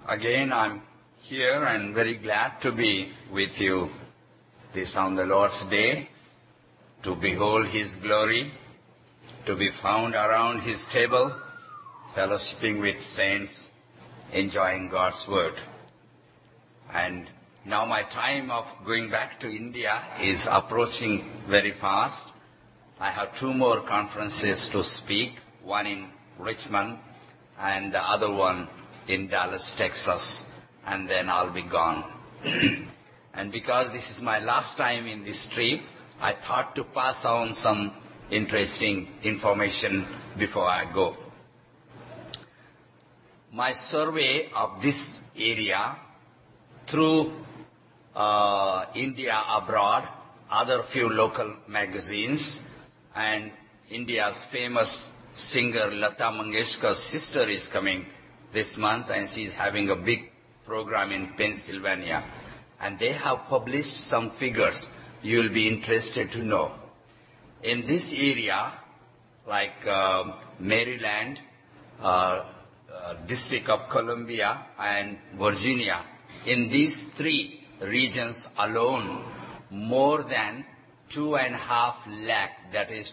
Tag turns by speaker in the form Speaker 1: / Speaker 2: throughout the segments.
Speaker 1: Again, I'm here and very glad to be with you this on the Lord's Day, to behold His glory, to be found around His table, fellowshipping with saints, enjoying God's Word. And now my time of going back to India is approaching very fast. I have 2 more conferences to speak, one in Richmond and the other one in Dallas, Texas, and then I'll be gone. And because this is my last time in this trip, I thought to pass on some interesting information before I go. My survey of this area through India Abroad, other few local magazines, and India's famous singer Lata Mangeshkar's sister is coming this month, and she's having a big program in Pennsylvania. And they have published some figures you will be interested to know. In this area, like Maryland, District of Columbia, and Virginia, in these 3 regions alone, more than 2.5 lakh, that is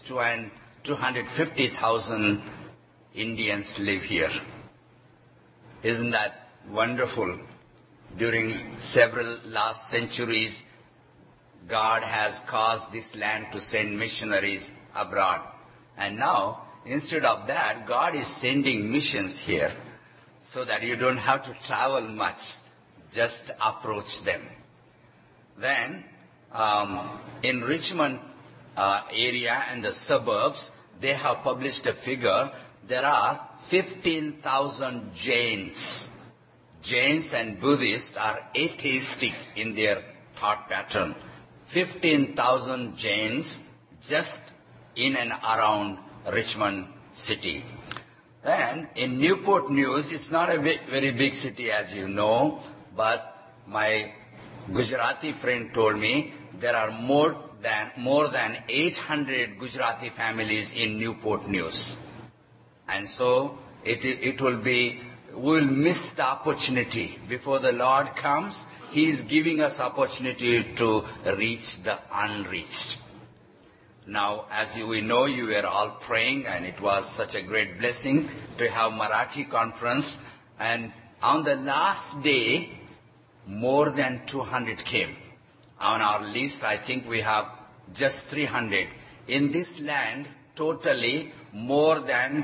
Speaker 1: 250,000 Indians live here. Isn't that wonderful? During several last centuries, God has caused this land to send missionaries abroad. And now, instead of that, God is sending missions here so that you don't have to travel much. Just approach them. Then, in Richmond area and the suburbs, they have published a figure. There are 15,000 Jains. Jains and Buddhists are atheistic in their thought pattern. 15,000 Jains just in and around Richmond city. Then in Newport News, it's not a very big city as you know, but my Gujarati friend told me there are more than 800 Gujarati families in Newport News. And so we'll miss the opportunity. Before the Lord comes, He is giving us opportunity to reach the unreached. Now, as we know, you were all praying, and it was such a great blessing to have Marathi conference. And on the last day, more than 200 came. On our list, I think we have just 300. In this land, totally more than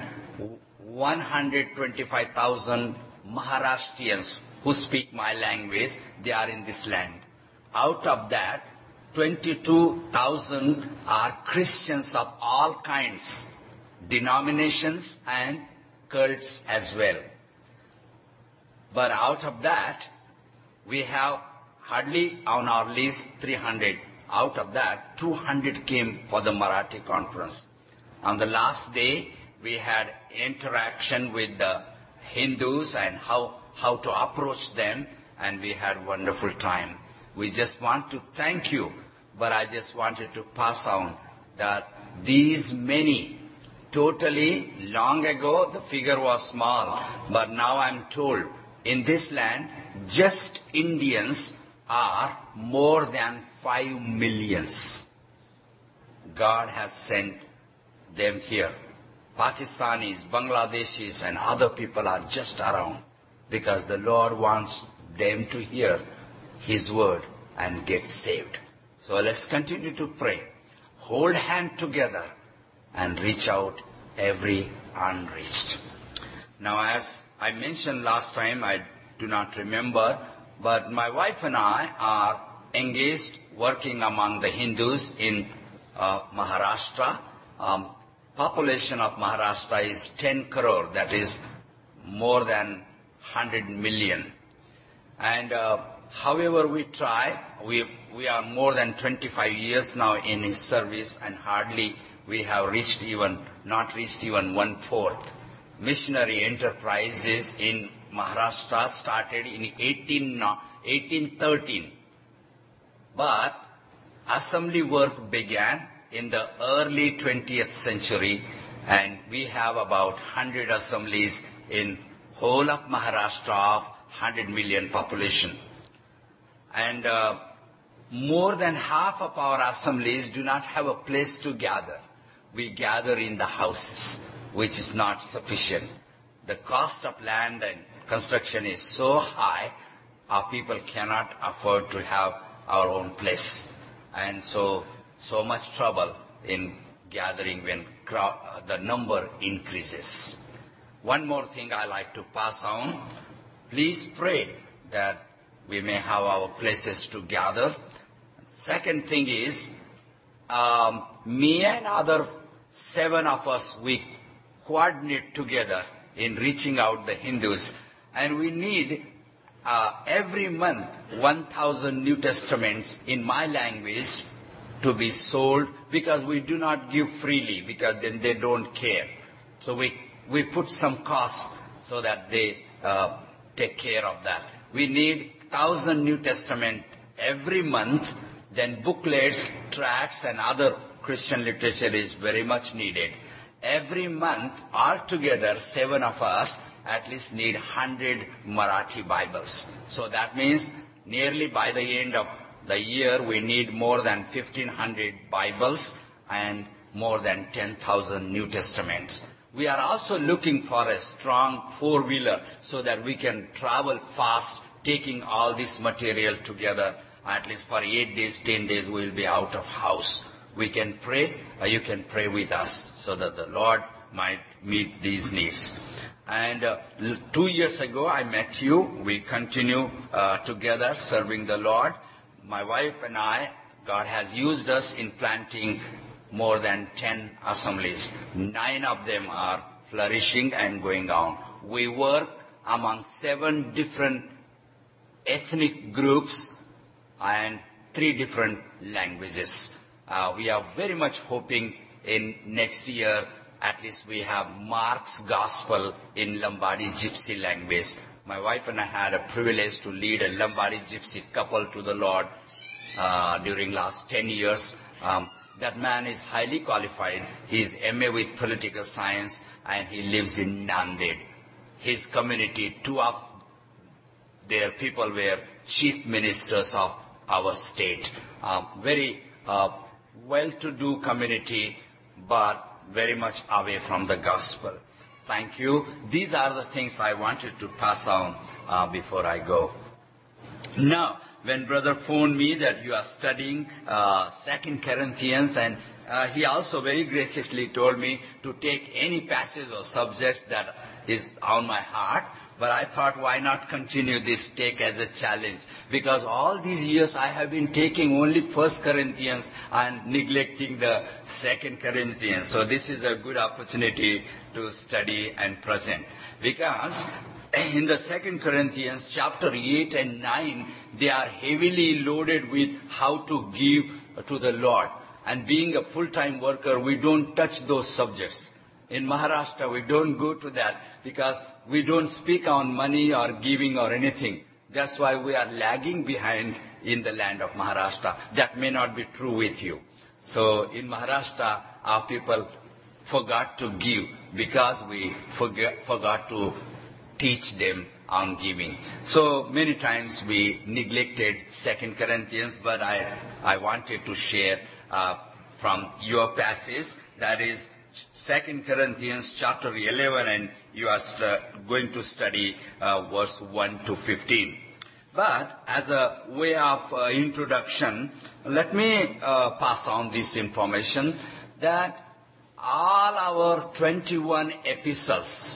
Speaker 1: 125,000 Maharashtrians who speak my language, they are in this land. Out of that, 22,000 are Christians of all kinds, denominations and cults as well. But out of that, we have hardly on our list 300. Out of that, 200 came for the Marathi conference. On the last day, we had interaction with the Hindus and how to approach them, and we had wonderful time. We just want to thank you, but I just wanted to pass on that these many, totally long ago the figure was small, but now I'm told in this land just Indians are more than 5 million. God has sent them here. Pakistanis, Bangladeshis, and other people are just around because the Lord wants them to hear His word and get saved. So let's continue to pray. Hold hand together and reach out every unreached. Now, as I mentioned last time, I do not remember, but my wife and I are engaged working among the Hindus in Maharashtra. Population of Maharashtra is 10 crore, that is more than 100 million. And however we try, we are more than 25 years now in His service, and hardly we have not reached even 1/4. Missionary enterprises in Maharashtra started in 1813. But assembly work began in the early 20th century, and we have about 100 assemblies in whole of Maharashtra of 100 million population. And more than half of our assemblies do not have a place to gather. We gather in the houses, which is not sufficient. The cost of land and construction is so high, our people cannot afford to have our own place. And so much trouble in gathering when the number increases. One more thing I like to pass on. Please pray that we may have our places to gather. Second thing is, me and other 7 of us, we coordinate together in reaching out the Hindus. And we need every month 1,000 New Testaments in my language to be sold, because we do not give freely, because then they don't care. So we put some cost so that they take care of that. We need 1,000 New Testament every month. Then booklets, tracts, and other Christian literature is very much needed. Every month, altogether, 7 of us at least need 100 Marathi Bibles. So that means nearly by the end of the year, we need more than 1,500 Bibles and more than 10,000 New Testaments. We are also looking for a strong 4-wheeler so that we can travel fast, taking all this material together. At least for 8 days, 10 days, we will be out of house. We can pray, or you can pray with us so that the Lord might meet these needs. And 2 years ago, I met you. We continue together serving the Lord. My wife and I, God has used us in planting more than 10 assemblies. 9 of them are flourishing and going on. We work among 7 different ethnic groups and 3 different languages. We are very much hoping in next year, at least we have Mark's Gospel in Lombardy Gypsy language. My wife and I had a privilege to lead a Lombardy Gypsy couple to the Lord during last 10 years. That man is highly qualified. He is MA with political science, and he lives in Nanded. His community, 2 of their people were chief ministers of our state. Very well-to-do community, but very much away from the gospel. Thank you. These are the things I wanted to pass on before I go. Now, when brother phoned me that you are studying 2 Corinthians, and he also very graciously told me to take any passage or subjects that is on my heart. But I thought, why not continue this take as a challenge? Because all these years I have been taking only 1 Corinthians and neglecting the 2 Corinthians. So this is a good opportunity to study and present. Because in the 2 Corinthians chapter 8 and 9, they are heavily loaded with how to give to the Lord. And being a full-time worker, we don't touch those subjects. In Maharashtra, we don't go to that because we don't speak on money or giving or anything. That's why we are lagging behind in the land of Maharashtra. That may not be true with you. So in Maharashtra, our people forgot to give because we forgot to teach them on giving. So many times we neglected 2 Corinthians, but I wanted to share from your passage, that is 2 Corinthians chapter 11, and you are going to study verse 1 to 15. But as a way of introduction, let me pass on this information that all our 21 epistles,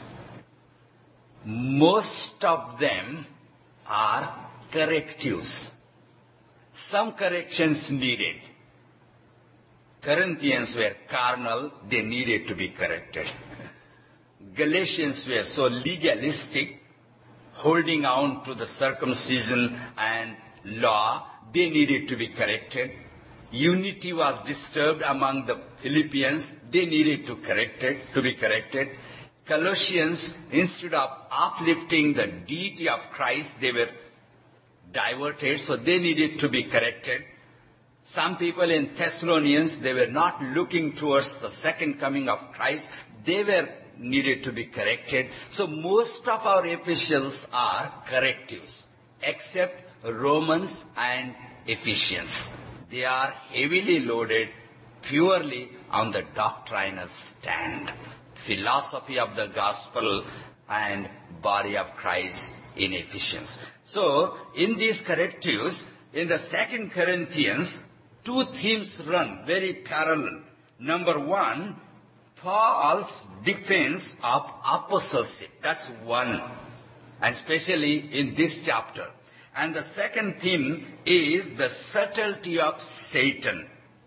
Speaker 1: most of them are correctives. Some corrections needed. Corinthians were carnal, they needed to be corrected. Galatians were so legalistic, holding on to the circumcision and law, they needed to be corrected. Unity was disturbed among the Philippians, they needed to be corrected. Colossians, instead of uplifting the deity of Christ, they were diverted, so they needed to be corrected. Some people in Thessalonians, they were not looking towards the second coming of Christ. They were needed to be corrected. So most of our epistles are correctives, except Romans and Ephesians. They are heavily loaded purely on the doctrinal stand, philosophy of the gospel and body of Christ in Ephesians. So in these correctives, in the 2 Corinthians, two themes run very parallel. Number one, Paul's defense of apostleship. That's one, and especially in this chapter. And the second theme is the subtlety of Satan.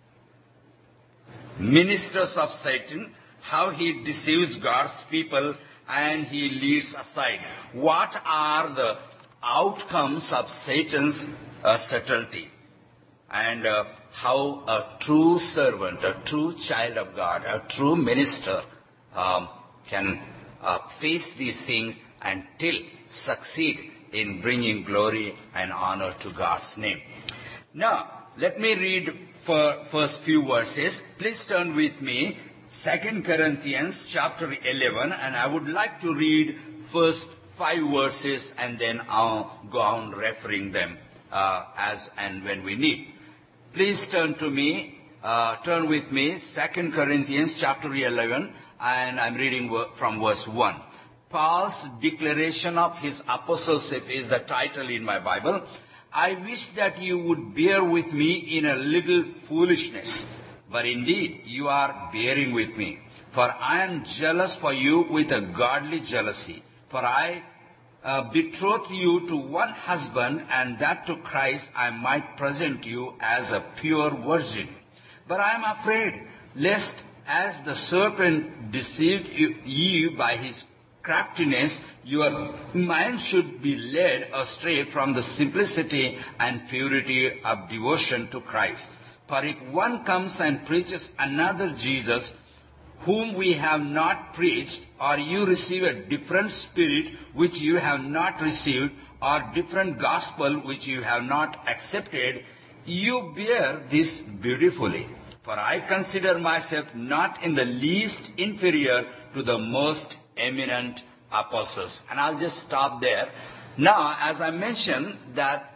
Speaker 1: Ministers of Satan, how he deceives God's people and he leads aside. What are the outcomes of Satan's subtlety? And how a true servant, a true child of God, a true minister can face these things until succeed in bringing glory and honor to God's name. Now, let me read first few verses. Please turn with me 2 Corinthians chapter 11, and I would like to read first 5 verses and then I'll go on referring them as and when we need. Please turn with me 2 Corinthians chapter 11, and I'm reading from verse 1. Paul's declaration of his apostleship is the title in my Bible. I wish that you would bear with me in a little foolishness, but indeed you are bearing with me. For I am jealous for you with a godly jealousy. For I betrothed you to one husband, and that to Christ I might present you as a pure virgin. But I am afraid, lest as the serpent deceived Eve by his craftiness, your mind should be led astray from the simplicity and purity of devotion to Christ. For if one comes and preaches another Jesus, whom we have not preached, or you receive a different spirit which you have not received, or different gospel which you have not accepted, you bear this beautifully. For I consider myself not in the least inferior to the most eminent apostles. And I'll just stop there. Now, as I mentioned that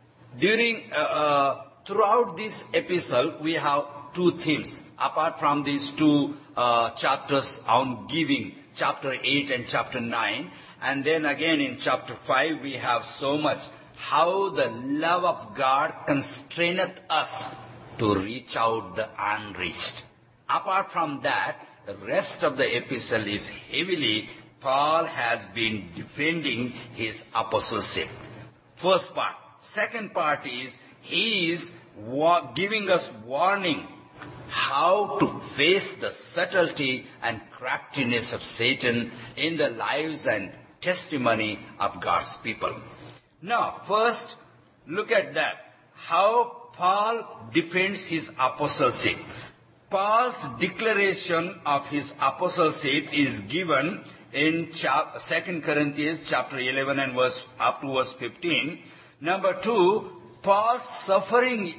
Speaker 1: throughout this epistle, we have two themes. Apart from these two chapters on giving, chapter 8 and chapter 9. And then again in chapter 5, we have so much how the love of God constraineth us to reach out the unreached. Apart from that, the rest of the epistle is heavily, Paul has been defending his apostleship. First part. Second part is, he is giving us warning how to face the subtlety and craftiness of Satan in the lives and testimony of God's people. Now, first, look at that. How Paul defends his apostleship. Paul's declaration of his apostleship is given in 2 Corinthians chapter 11 and up to verse 15. Number 2, Paul's sufferings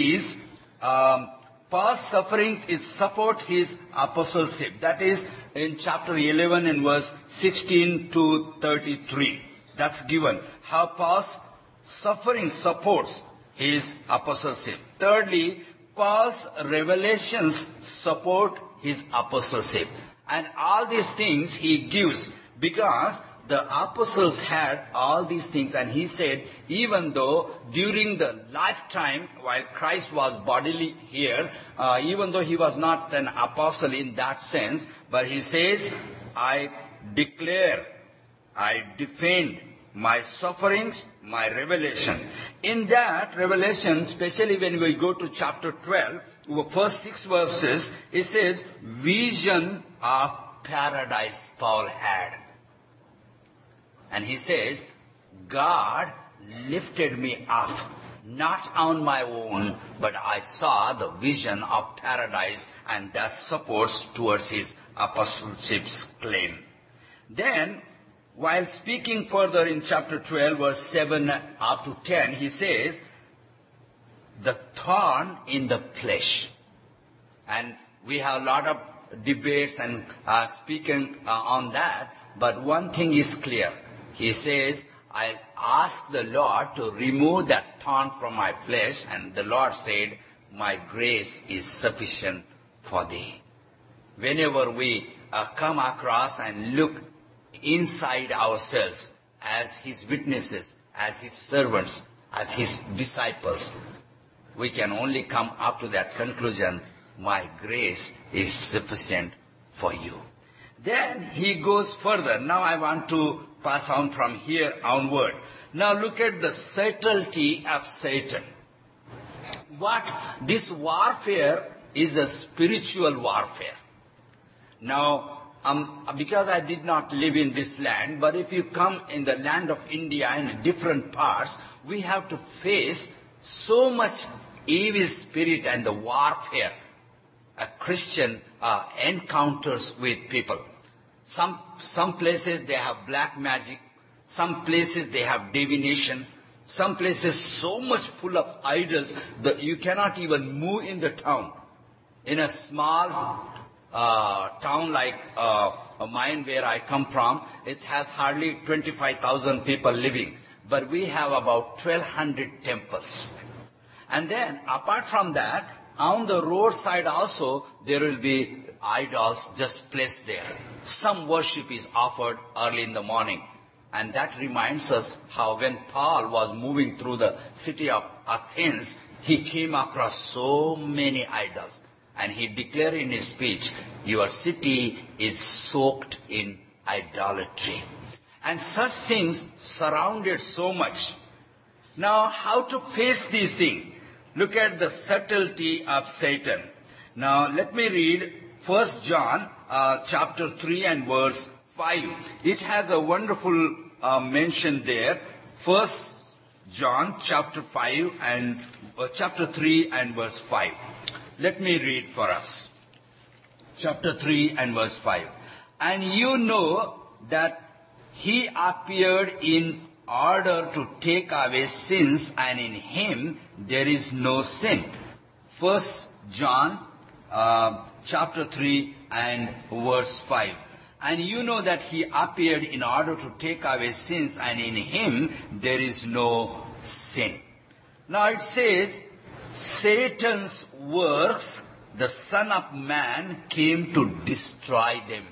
Speaker 1: support his apostleship. That is in chapter 11 and verse 16 to 33. That's given. How Paul's suffering supports his apostleship. Thirdly, Paul's revelations support his apostleship. And all these things he gives because the apostles had all these things, and he said, even though during the lifetime, while Christ was bodily here, even though he was not an apostle in that sense, but he says, I declare, I defend my sufferings, my revelation. In that revelation, especially when we go to chapter 12, first 6 verses, it says, vision of paradise Paul had. And he says, God lifted me up, not on my own, but I saw the vision of paradise, and that supports towards his apostleship's claim. Then, while speaking further in chapter 12, verse 7 up to 10, he says, the thorn in the flesh. And we have a lot of debates and speaking on that. But one thing is clear. He says, I asked the Lord to remove that thorn from my flesh, and the Lord said, my grace is sufficient for thee. Whenever we come across and look inside ourselves as His witnesses, as His servants, as His disciples, we can only come up to that conclusion, my grace is sufficient for you. Then he goes further. Now I want to pass on from here onward. Now look at the subtlety of Satan. This warfare is a spiritual warfare. Now, because I did not live in this land, but if you come in the land of India in different parts, we have to face so much evil spirit and the warfare a Christian encounters with people. Some places they have black magic, some places they have divination, some places so much full of idols that you cannot even move in the town. In a small town like mine where I come from, it has hardly 25,000 people living. But we have about 1,200 temples. And then apart from that, on the roadside also there will be idols just placed there. Some worship is offered early in the morning. And that reminds us how when Paul was moving through the city of Athens, he came across so many idols. And he declared in his speech, your city is soaked in idolatry. And such things surrounded so much. Now, how to face these things? Look at the subtlety of Satan. Now, let me read 1 John chapter 3 and verse 5. It has a wonderful mention there. 1 John chapter 5 and chapter 3 and verse 5. Let me read for us. Chapter 3 and verse 5. And you know that he appeared in order to take away sins, and in him there is no sin. 1 John chapter 3 and verse 5. And you know that he appeared in order to take away sins, and in him there is no sin. Now it says, Satan's works, the Son of Man came to destroy them.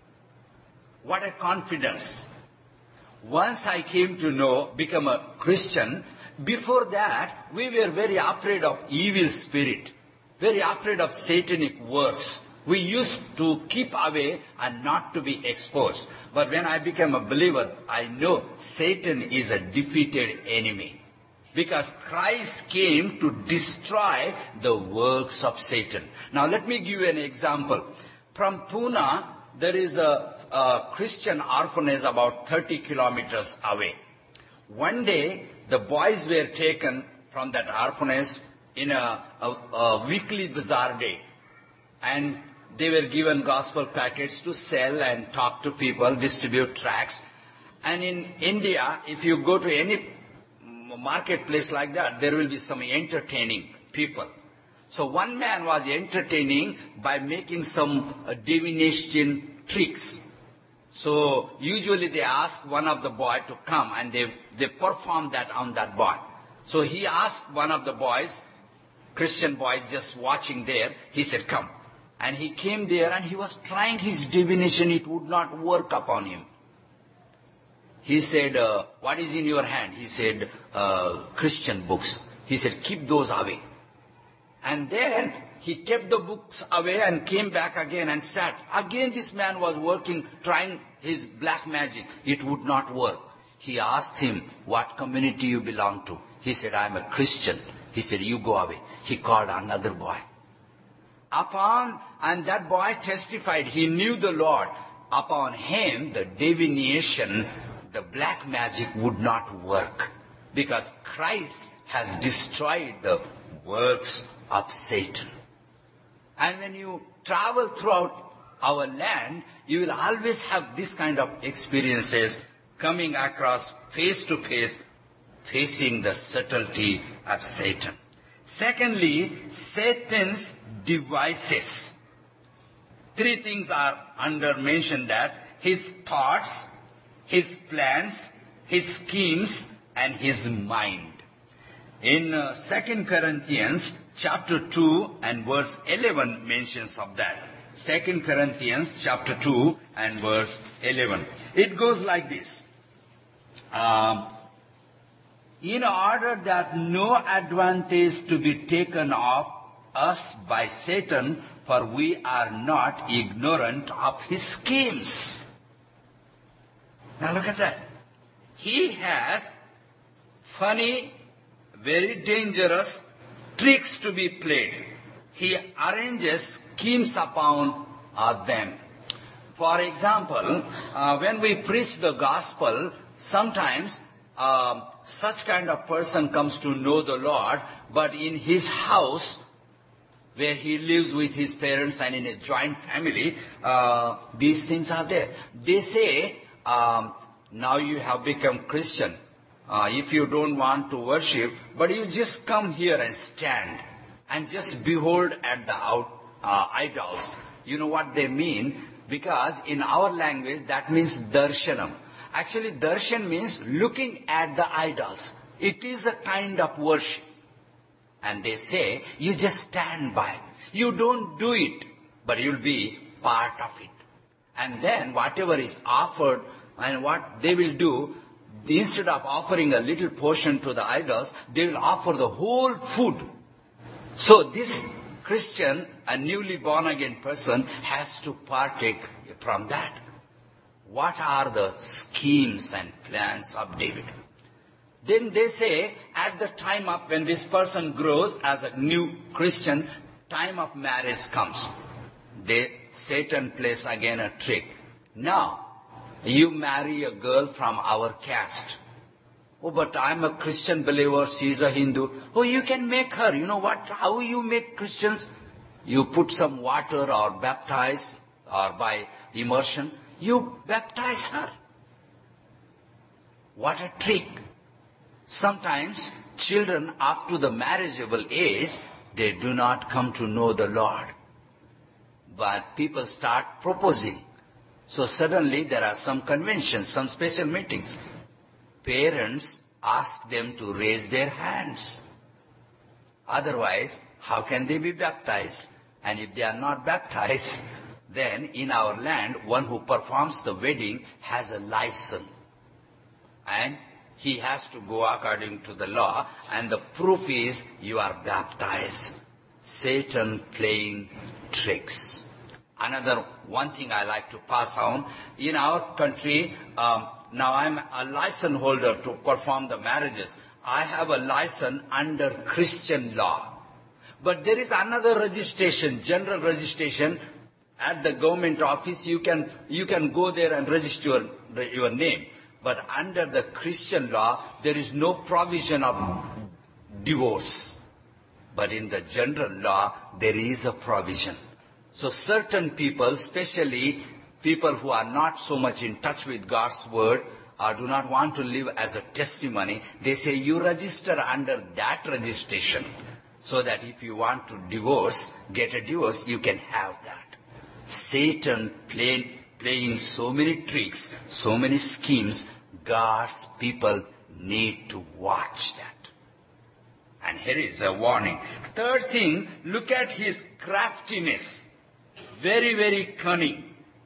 Speaker 1: What a confidence. Once I came to know, become a Christian, before that we were very afraid of evil spirit, very afraid of satanic works. We used to keep away and not to be exposed. But when I became a believer, I know Satan is a defeated enemy. Because Christ came to destroy the works of Satan. Now let me give you an example. From Pune, there is a Christian orphanage about 30 kilometers away. One day, the boys were taken from that orphanage in a weekly bazaar day. And they were given gospel packets to sell and talk to people, distribute tracts. And in India, if you go to any marketplace like that, there will be some entertaining people. So one man was entertaining by making some divination tricks. So usually they ask one of the boy to come, and they perform that on that boy. So he asked one of the boys, Christian boy just watching there, he said, come. And he came there and he was trying his divination. It would not work upon him. He said, what is in your hand? He said, Christian books. He said, keep those away. And then he kept the books away and came back again and sat. Again this man was working, trying his black magic. It would not work. He asked him, what community you belong to? He said, I am a Christian. He said, you go away. He called another boy. And that boy testified, he knew the Lord. Upon him, the divination, the black magic would not work. Because Christ has destroyed the works of Satan. And when you travel throughout our land, you will always have this kind of experiences coming across face to face, facing the subtlety of Satan. Secondly, Satan's devices. Three things are under mentioned, that his thoughts, his plans, his schemes, and his mind. In 2 Corinthians chapter 2 and verse 11 mentions of that. 2 Corinthians chapter 2 and verse 11. It goes like this. In order that no advantage to be taken of us by Satan, for we are not ignorant of his schemes. Now look at that. He has funny, very dangerous tricks to be played. He arranges schemes upon them. For example, when we preach the gospel, sometimes such kind of person comes to know the Lord, but in his house, where he lives with his parents and in a joint family, these things are there. They say, now you have become Christian. If you don't want to worship, but you just come here and stand and just behold at the idols. You know what they mean? Because in our language that means darshanam. Actually darshan means looking at the idols. It is a kind of worship. And they say, you just stand by. You don't do it, but you'll be part of it. And then whatever is offered and what they will do, instead of offering a little portion to the idols, they will offer the whole food. So this Christian, a newly born again person, has to partake from that. What are the schemes and plans of David? Then they say, at the time of when this person grows as a new Christian, time of marriage comes. Satan plays again a trick. Now, you marry a girl from our caste. Oh, but I'm a Christian believer, she's a Hindu. Oh, you can make her. You know what? How you make Christians? You put some water or baptize, or by immersion, you baptize her. What a trick. Sometimes children up to the marriageable age, they do not come to know the Lord. But people start proposing. So suddenly there are some conventions, some special meetings. Parents ask them to raise their hands. Otherwise, how can they be baptized? And if they are not baptized, then in our land, one who performs the wedding has a license. And he has to go according to the law, and the proof is you are baptized. Satan playing tricks. Another one thing I like to pass on, in our country, now I'm a license holder to perform the marriages. I have a license under Christian law. But there is another registration, general registration. At the government office, you can go there and register your name. But under the Christian law, there is no provision of divorce. But in the general law, there is a provision. So certain people, especially people who are not so much in touch with God's word or do not want to live as a testimony, they say you register under that registration so that if you want to get a divorce, you can have that. Satan playing so many tricks, so many schemes. God's people need to watch that. And here is a warning. Third thing, look at his craftiness. Very, very cunning.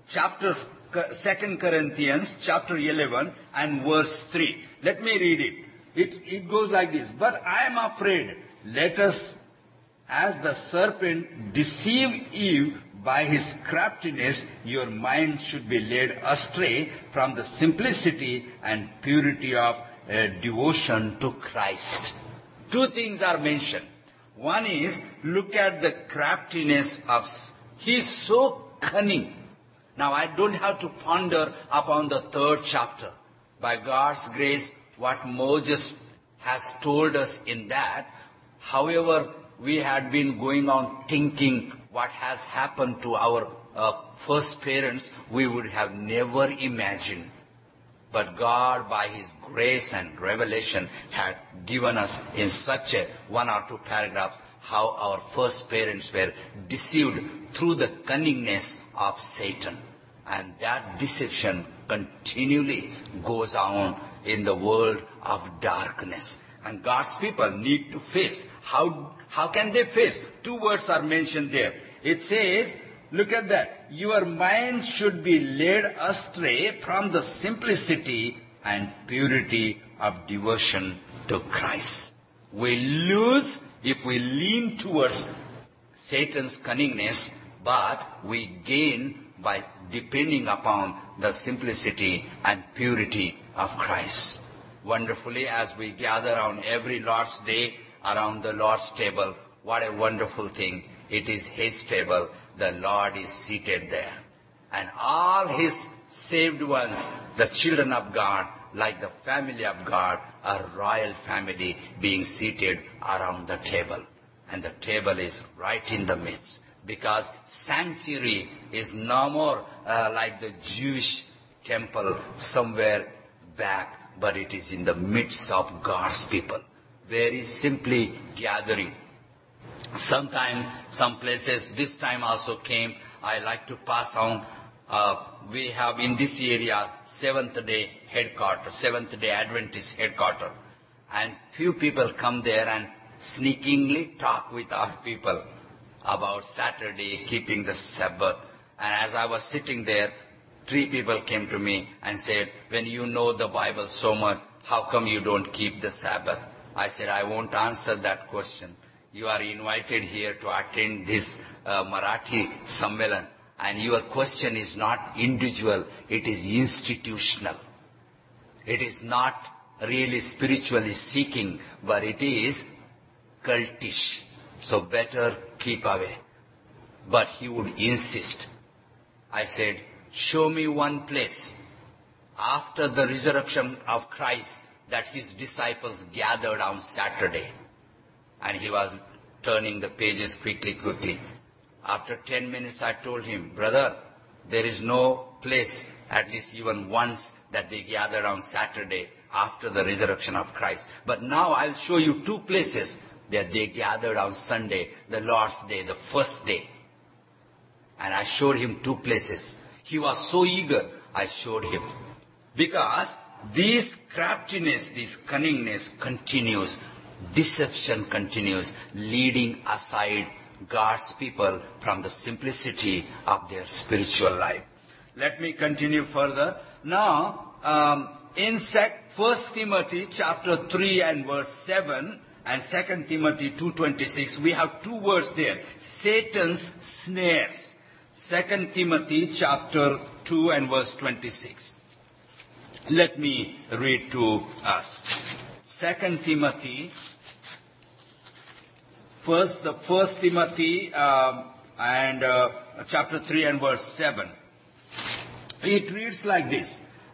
Speaker 1: 2 Corinthians chapter 11 and verse 3. Let me read it. It goes like this. But I am afraid, let us, as the serpent deceived Eve by his craftiness, your mind should be led astray from the simplicity and purity of devotion to Christ. Two things are mentioned. One is, look at the craftiness of, he's so cunning. Now I don't have to ponder upon the 3rd chapter. By God's grace, what Moses has told us in that, however, we had been going on thinking what has happened to our first parents, we would have never imagined. But God, by His grace and revelation, had given us in such a 1 or 2 paragraphs how our first parents were deceived through the cunningness of Satan. And that deception continually goes on in the world of darkness. And God's people need to face. How can they face? 2 words are mentioned there. It says, look at that. Your mind should be led astray from the simplicity and purity of devotion to Christ. We lose if we lean towards Satan's cunningness, but we gain by depending upon the simplicity and purity of Christ. Wonderfully, as we gather on every Lord's Day around the Lord's table, what a wonderful thing. It is His table. The Lord is seated there. And all His saved ones, the children of God, like the family of God, a royal family being seated around the table. And the table is right in the midst. Because sanctuary is no more like the Jewish temple somewhere back, but it is in the midst of God's people. Very simply gathering. Sometimes, some places, this time also came, I like to pass on. We have in this area Seventh-day headquarters, Seventh-day Adventist headquarters. And few people come there and sneakingly talk with our people about Saturday, keeping the Sabbath. And as I was sitting there, 3 people came to me and said, when you know the Bible so much, how come you don't keep the Sabbath? I said, I won't answer that question. You are invited here to attend this Marathi Sammelan. And your question is not individual, it is institutional. It is not really spiritually seeking, but it is cultish. So better keep away. But he would insist. I said, show me one place after the resurrection of Christ that his disciples gathered on Saturday. And he was turning the pages quickly. After 10 minutes I told him, brother, there is no place, at least even once, that they gathered on Saturday after the resurrection of Christ. But now I'll show you 2 places that they gathered on Sunday, the Lord's Day, the first day. And I showed him 2 places. He was so eager, I showed him. Because this craftiness, this cunningness continues, deception continues, leading aside God's people from the simplicity of their spiritual life. Let me continue further. Now, in 1 Timothy chapter 3 and verse 7 and 2 Timothy 2:26, we have 2 words there. Satan's snares. 2 Timothy chapter 2 and verse 26. Let me read to us. 2 Timothy, the 1 Timothy and chapter 3 and verse 7. It reads like this.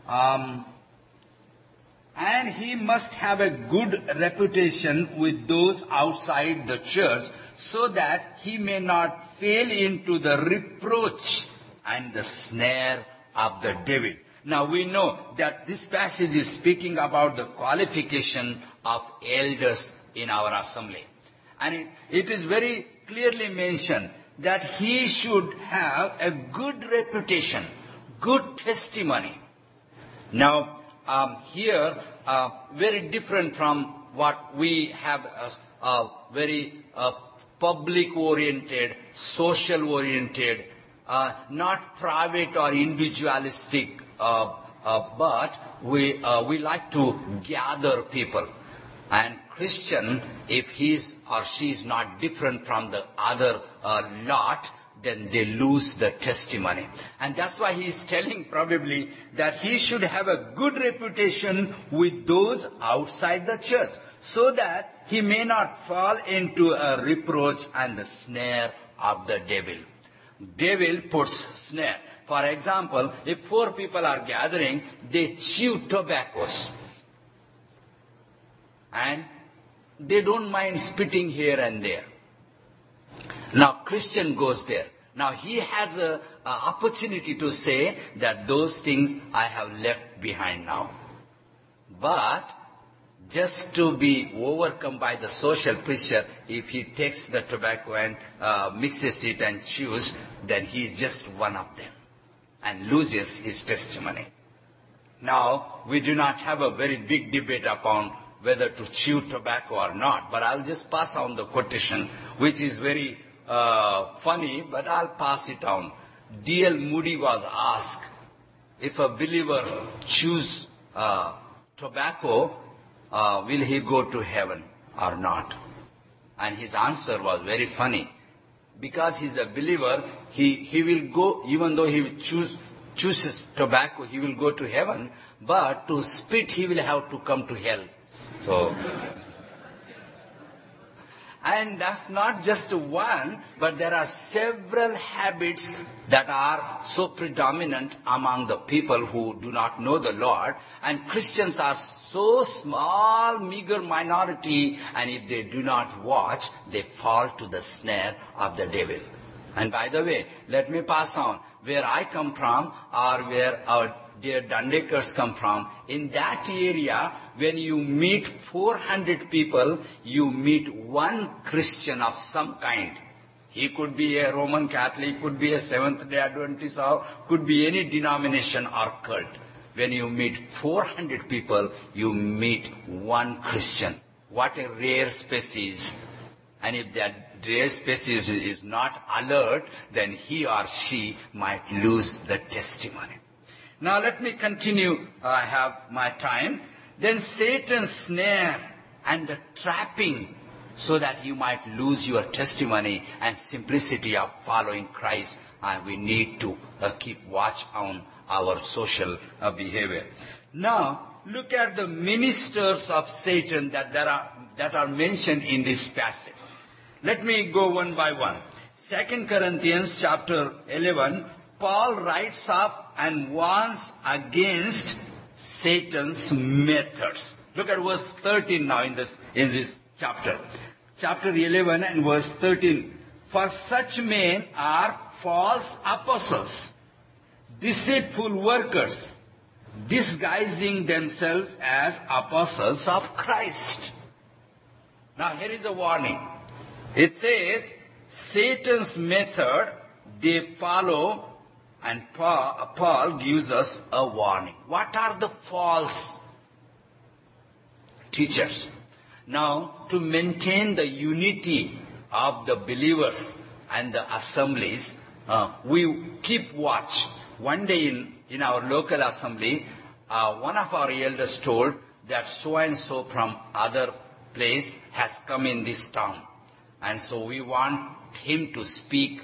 Speaker 1: And he must have a good reputation with those outside the church, so that he may not fall into the reproach and the snare of the devil. Now we know that this passage is speaking about the qualification of elders in our assembly. And it is very clearly mentioned that he should have a good reputation, good testimony. Now, here, very different from what we have, very public-oriented, social-oriented, not private or individualistic, but we like to gather people. And Christian, if he is or she is not different from the other lot, then they lose the testimony. And that's why he is telling probably that he should have a good reputation with those outside the church, so that he may not fall into a reproach and the snare of the devil. Devil puts snare. For example, if 4 people are gathering, they chew tobaccos. And they don't mind spitting here and there. Now, Christian goes there. Now, he has an opportunity to say that those things I have left behind now. But just to be overcome by the social pressure, if he takes the tobacco and mixes it and chews, then he is just one of them and loses his testimony. Now, we do not have a very big debate upon whether to chew tobacco or not, but I'll just pass on the quotation, which is very funny, but I'll pass it on. D.L. Moody was asked, if a believer chews tobacco, will he go to heaven or not? And his answer was very funny. Because he's a believer, he will go, even though he chooses tobacco, he will go to heaven, but to spit he will have to come to hell. So, and that's not just one, but there are several habits that are so predominant among the people who do not know the Lord. And Christians are so small, meager minority, and if they do not watch, they fall to the snare of the devil. And by the way, let me pass on. Where I come from, or where our dear Dandekars come from, in that area, when you meet 400 people, you meet one Christian of some kind. He could be a Roman Catholic, could be a Seventh-day Adventist, or could be any denomination or cult. When you meet 400 people, you meet one Christian. What a rare species. And if that rare species is not alert, then he or she might lose the testimony. Now let me continue. I have my time. Then Satan's snare and the trapping, so that you might lose your testimony and simplicity of following Christ. And we need to keep watch on our social behavior. Now, look at the ministers of Satan that are mentioned in this passage. Let me go one by one. 2 Corinthians chapter 11, Paul writes up and warns against Satan's methods. Look at verse 13 now in this chapter. Chapter 11 and verse 13. For such men are false apostles, deceitful workers, disguising themselves as apostles of Christ. Now here is a warning. It says, Satan's method they follow, and Paul gives us a warning. What are the false teachers? Now, to maintain the unity of the believers and the assemblies, we keep watch. One day in our local assembly, one of our elders told that so-and-so from other place has come in this town. And so we want him to speak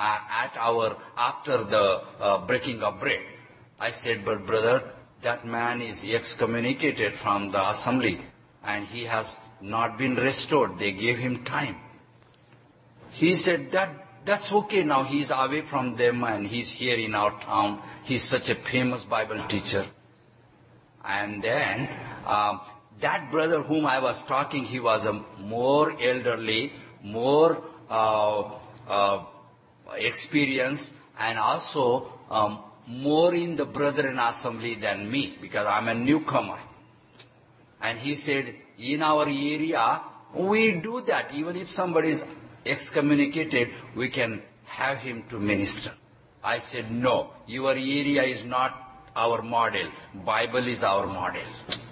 Speaker 1: after the breaking of bread. I said, but brother, that man is excommunicated from the assembly and he has not been restored. They gave him time. He said, that's okay now. He's away from them and he's here in our town. He's such a famous Bible teacher. And then that brother whom I was talking, he was a more elderly, more experienced, and also more in the brethren assembly than me, because I'm a newcomer. And he said, in our area, we do that. Even if somebody is excommunicated, we can have him to minister. I said, no, your area is not our model. Bible is our model.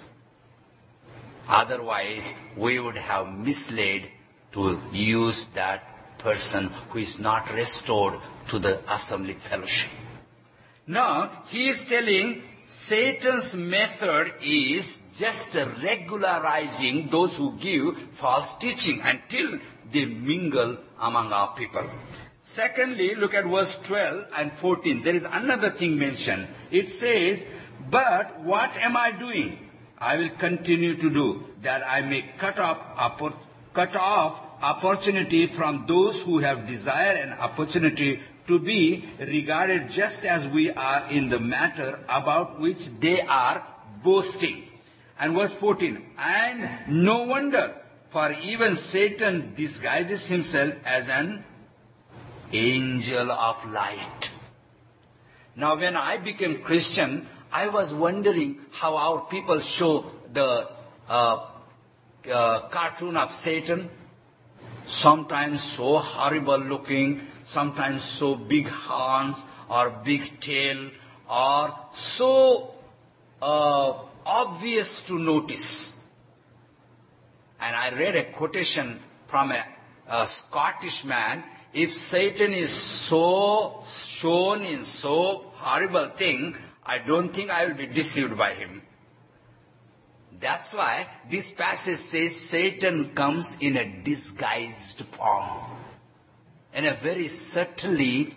Speaker 1: Otherwise, we would have misled to use that person who is not restored to the assembly fellowship. Now, he is telling Satan's method is just regularizing those who give false teaching until they mingle among our people. Secondly, look at verse 12 and 14. There is another thing mentioned. It says, but what am I doing? I will continue to do, that I may cut off opportunity from those who have desire and opportunity to be regarded just as we are in the matter about which they are boasting. And verse 14, and no wonder, for even Satan disguises himself as an angel of light. Now when I became Christian, I was wondering how our people show the cartoon of Satan, sometimes so horrible looking, sometimes so big horns or big tail, or so obvious to notice. And I read a quotation from a Scottish man: if Satan is so shown in so horrible thing, I don't think I will be deceived by him. That's why this passage says Satan comes in a disguised form, in a very subtlety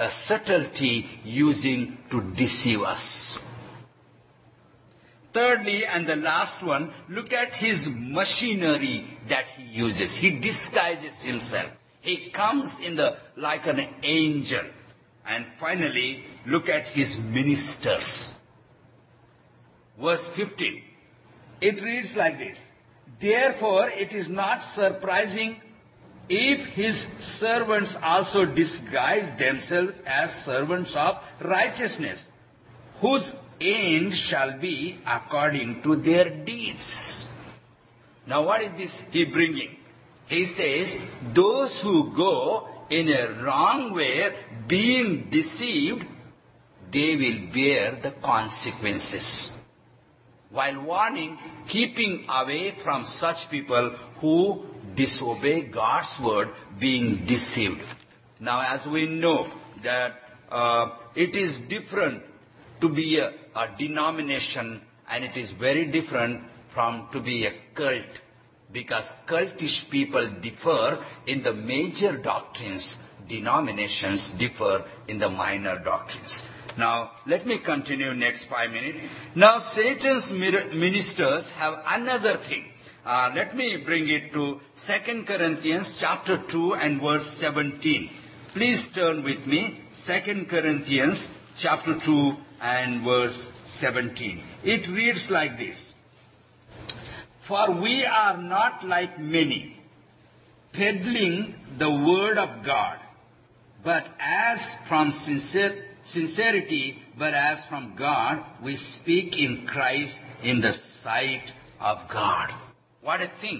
Speaker 1: using to deceive us. Thirdly, and the last one, look at his machinery that he uses. He disguises himself. He comes in like an angel. And finally, look at his ministers. Verse 15. It reads like this: therefore it is not surprising if his servants also disguise themselves as servants of righteousness, whose end shall be according to their deeds. Now what is this he bringing? He says, those who go in a wrong way, being deceived, they will bear the consequences. While warning, keeping away from such people who disobey God's word, being deceived. Now as we know that it is different to be a denomination, and it is very different from to be a cult, because cultish people differ in the major doctrines, denominations differ in the minor doctrines. Now, let me continue next 5 minutes. Now, Satan's ministers have another thing. Let me bring it to 2 Corinthians chapter 2 and verse 17. Please turn with me, 2 Corinthians chapter 2 and verse 17. It reads like this: for we are not like many, peddling the word of God, but as from sincerity, but as from God, we speak in Christ in the sight of God. What a thing.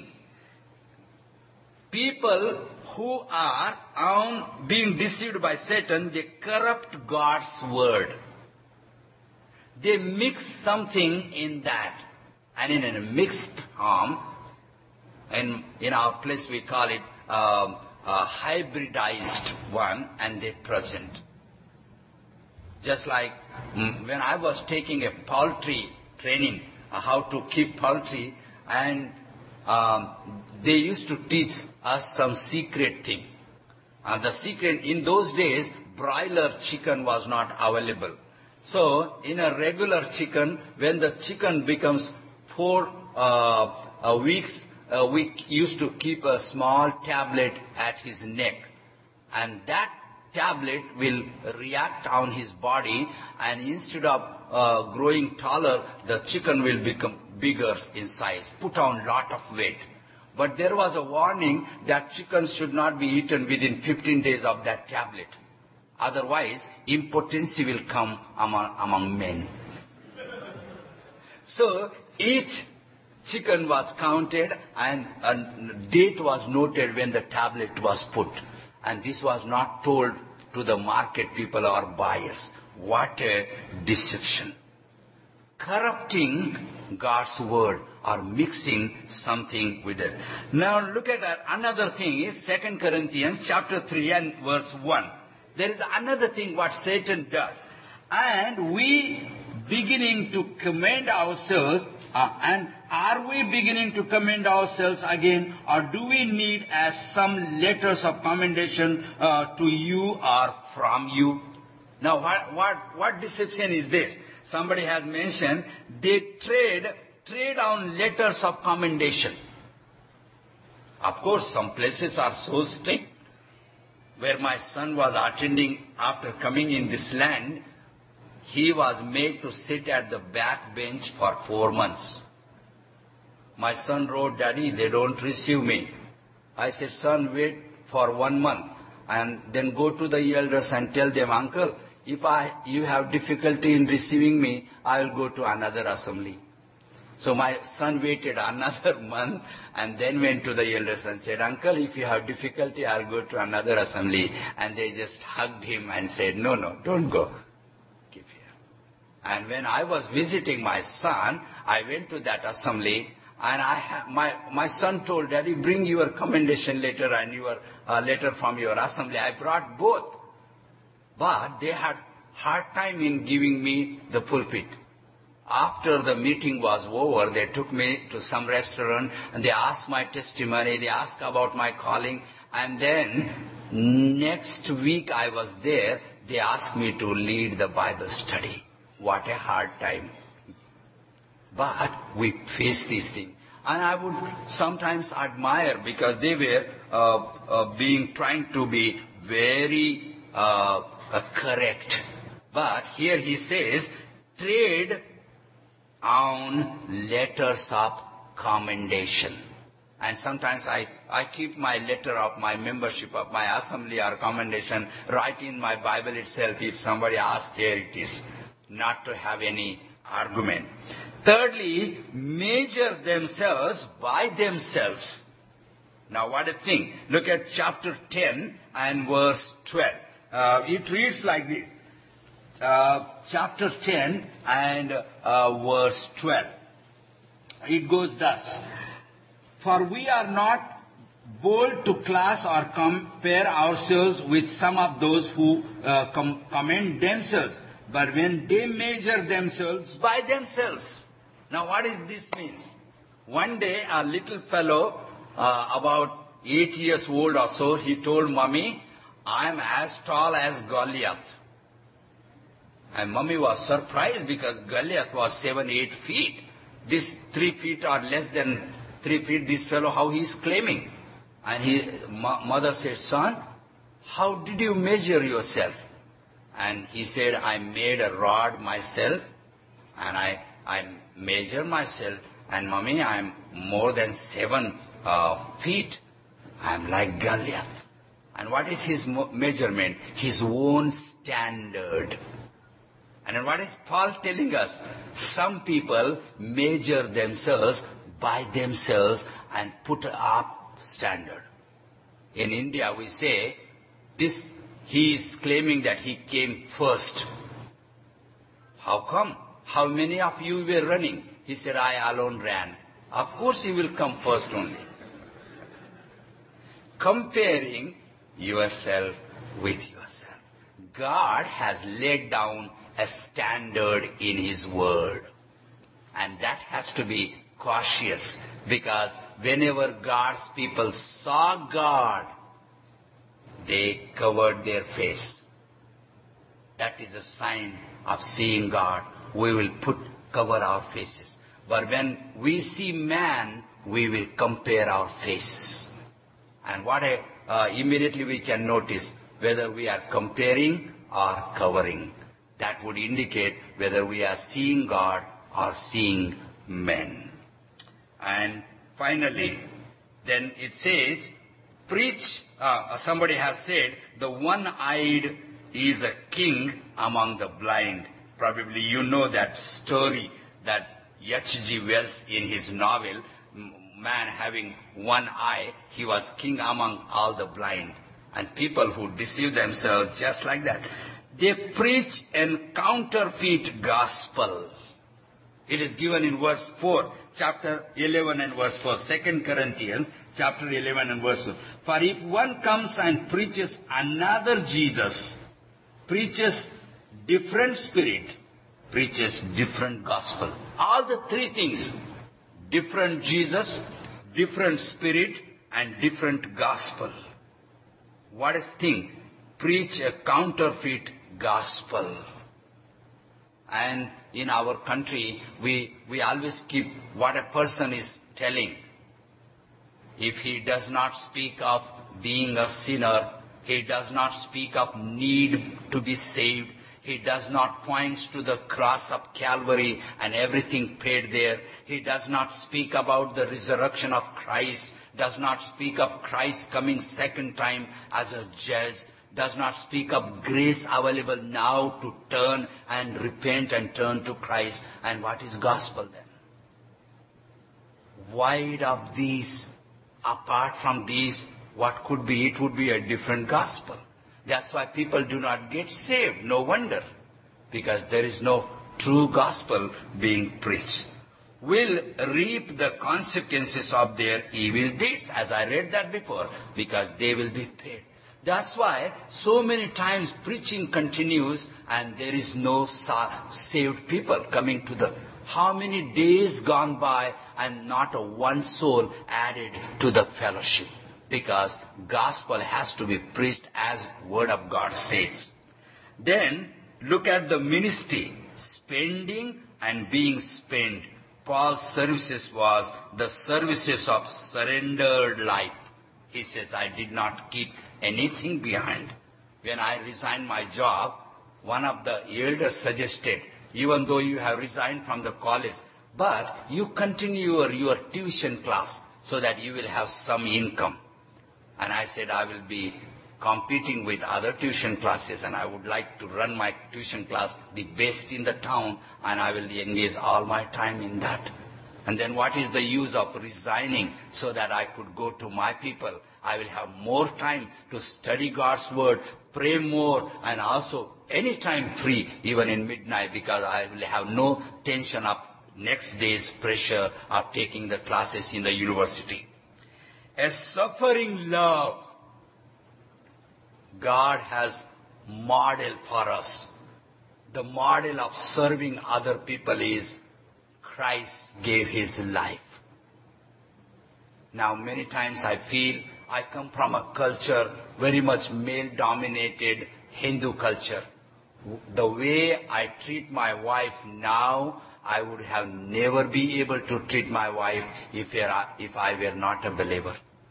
Speaker 1: People who are being deceived by Satan, they corrupt God's word. They mix something in that. And in a mixed form, and in our place we call it a hybridized one, and they present. Just like when I was taking a poultry training, how to keep poultry, and they used to teach us some secret thing. The secret, in those days, broiler chicken was not available. So, in a regular chicken, when the chicken becomes 4 weeks, we used to keep a small tablet at his neck. And that tablet will react on his body, and instead of growing taller, the chicken will become bigger in size, put on lot of weight. But there was a warning that chickens should not be eaten within 15 days of that tablet. Otherwise, impotency will come among men. So, each chicken was counted, and a date was noted when the tablet was put. And this was not told to the market people or buyers. What a deception. Corrupting God's word or mixing something with it. Now look at another thing is 2 Corinthians chapter 3 and verse 1. There is another thing what Satan does. And we beginning to commend ourselves, and are we beginning to commend ourselves again, or do we need as some letters of commendation to you or from you? Now what deception is this? Somebody has mentioned they trade on letters of commendation. Of course, some places are so strict. Where my son was attending after coming in this land, he was made to sit at the back bench for 4 months. My son wrote, "Daddy, they don't receive me." I said, "Son, wait for 1 month and then go to the elders and tell them, Uncle, if you have difficulty in receiving me, I will go to another assembly." So my son waited another month and then went to the elders and said, "Uncle, if you have difficulty, I'll go to another assembly." And they just hugged him and said, "No, don't go. Keep here." And when I was visiting my son, I went to that assembly and my son told, "Daddy, bring your commendation letter and your letter from your assembly." I brought both. But they had hard time in giving me the pulpit. After the meeting was over, they took me to some restaurant and they asked my testimony, they asked about my calling, and then next week I was there, they asked me to lead the Bible study. What a hard time. But we face these things. And I would sometimes admire because they were trying to be very correct. But here he says, trade on letters of commendation. And sometimes I keep my letter of my membership of my assembly or commendation right in my Bible itself. If somebody asks, here it is, not to have any argument. Thirdly, measure themselves by themselves. Now what a thing. Look at chapter 10 and verse 12. It reads like this. Chapter 10 and verse 12. It goes thus. For we are not bold to class or compare ourselves with some of those who commend themselves, but when they measure themselves by themselves. Now what is this means? One day a little fellow, about 8 years old or so, he told Mommy, "I am as tall as Goliath." And Mommy was surprised because Goliath was 7-8 feet. This 3 feet or less than 3 feet, this fellow, how he is claiming. And mother said, "Son, how did you measure yourself?" And he said, "I made a rod myself and I measure myself. And Mommy, I am more than 7 feet. I am like Goliath." And what is his measurement? His own standard. And what is Paul telling us? Some people measure themselves by themselves and put up standard. In India we say, he is claiming that he came first. How come? How many of you were running? He said, "I alone ran." Of course he will come first only. Comparing yourself with yourself. God has laid down a standard in His Word. And that has to be cautious, because whenever God's people saw God, they covered their face. That is a sign of seeing God. We will cover our faces. But when we see man, we will compare our faces. And immediately we can notice whether we are comparing or covering. That would indicate whether we are seeing God or seeing men. And finally, then it says, preach, somebody has said, the one-eyed is a king among the blind. Probably you know that story that H.G. Wells in his novel, man having one eye, he was king among all the blind. And people who deceive themselves just like that. They preach a counterfeit gospel. It is given in verse 4, chapter 11 and verse 4, 2 Corinthians, chapter 11 and verse 4. For if one comes and preaches another Jesus, preaches different spirit, preaches different gospel. All the three things, different Jesus, different spirit, and different gospel. What is the thing? Preach a counterfeit gospel. And in our country, we always keep what a person is telling. If he does not speak of being a sinner, he does not speak of need to be saved, he does not point to the cross of Calvary and everything paid there, he does not speak about the resurrection of Christ, does not speak of Christ coming second time as a judge, does not speak of grace available now to turn and repent and turn to Christ. And what is gospel then? wide of these, apart from these, what could be? It would be a different gospel. That's why people do not get saved. No wonder. Because there is no true gospel being preached. Will reap the consequences of their evil deeds. As I read that before. Because they will be paid. That's why so many times preaching continues and there is no saved people coming to the... How many days gone by and not a one soul added to the fellowship? Because gospel has to be preached as word of God says. Then look at the ministry, spending and being spent. Paul's services was the services of surrendered life. He says, I did not keep anything behind. When I resigned my job, one of the elders suggested, even though you have resigned from the college, but you continue your tuition class so that you will have some income. And I said, I will be competing with other tuition classes and I would like to run my tuition class the best in the town and I will engage all my time in that. And then what is the use of resigning so that I could go to my people? I will have more time to study God's word, pray more, and also any time free, even in midnight, because I will have no tension of next day's pressure of taking the classes in the university. A suffering love God has modeled for us. The model of serving other people is Christ gave his life. Now many times I feel I come from a culture very much male-dominated Hindu culture. The way I treat my wife now, I would have never be able to treat my wife if I were not a believer.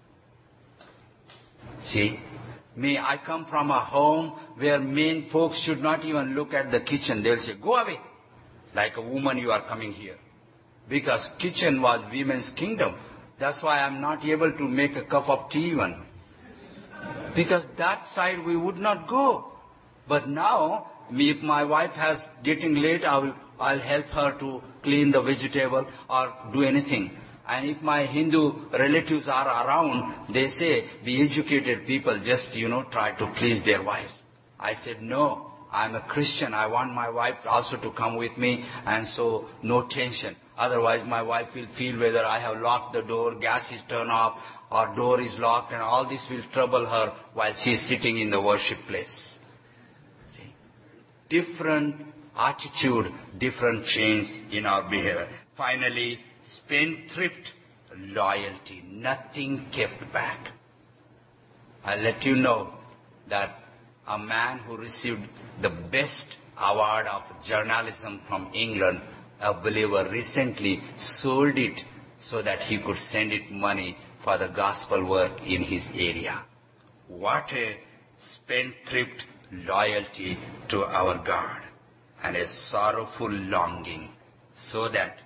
Speaker 1: See, I come from a home where men folks should not even look at the kitchen. They'll say, go away. Like a woman, you are coming here. Because kitchen was women's kingdom. That's why I'm not able to make a cup of tea even. Because that side we would not go. But now, if my wife has getting late, I'll help her to clean the vegetable or do anything. And if my Hindu relatives are around, they say, be educated people, just, try to please their wives. I said, no, I'm a Christian. I want my wife also to come with me, and so no tension. Otherwise, my wife will feel whether I have locked the door, gas is turned off, or door is locked, and all this will trouble her while she is sitting in the worship place. See? Different attitude, different change in our behavior. Finally, spendthrift loyalty, nothing kept back. I'll let you know that a man who received the best award of journalism from England, a believer, recently sold it so that he could send it money for the gospel work in his area. What a spendthrift loyalty to our God, and a sorrowful longing, so that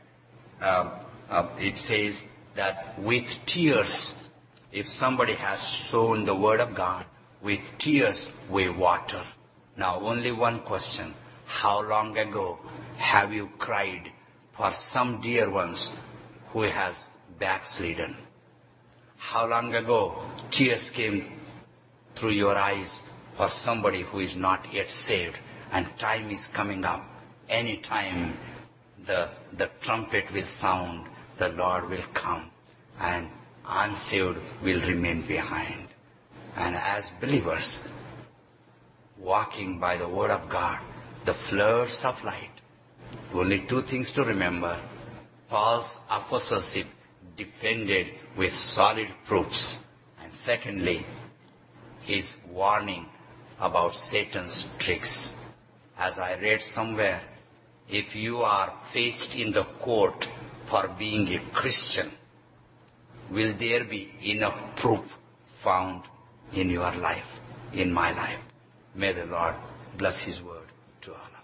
Speaker 1: it says that with tears, if somebody has sown the word of God, with tears we water. Now only one question. How long ago have you cried for some dear ones who has backslidden? How long ago tears came through your eyes for somebody who is not yet saved? And time is coming up. Any time the trumpet will sound, the Lord will come, and unsaved will remain behind. And as believers, walking by the word of God, the floods of light, only two things to remember. Paul's apostleship defended with solid proofs. And secondly, his warning about Satan's tricks. As I read somewhere, if you are faced in the court for being a Christian, will there be enough proof found in your life, in my life? May the Lord bless his word to all.